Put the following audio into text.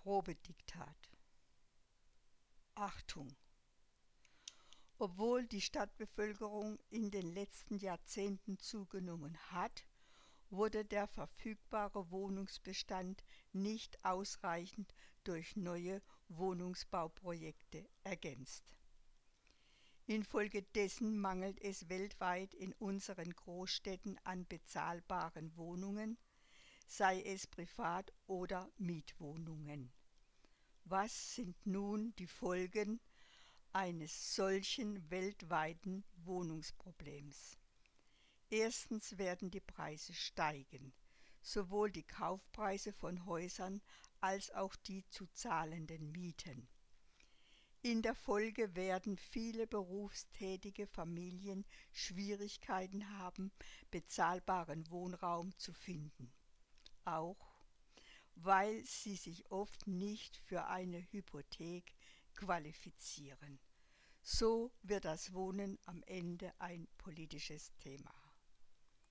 Probediktat. Achtung! Obwohl die Stadtbevölkerung in den letzten Jahrzehnten zugenommen hat, wurde der verfügbare Wohnungsbestand nicht ausreichend durch neue Wohnungsbauprojekte ergänzt. Infolgedessen mangelt es weltweit in unseren Großstädten an bezahlbaren Wohnungen, sei es Privat- oder Mietwohnungen. Was sind nun die Folgen eines solchen weltweiten Wohnungsproblems? Erstens werden die Preise steigen, sowohl die Kaufpreise von Häusern als auch die zu zahlenden Mieten. In der Folge werden viele berufstätige Familien Schwierigkeiten haben, bezahlbaren Wohnraum zu finden. Auch weil sie sich oft nicht für eine Hypothek qualifizieren. So wird das Wohnen am Ende ein politisches Thema.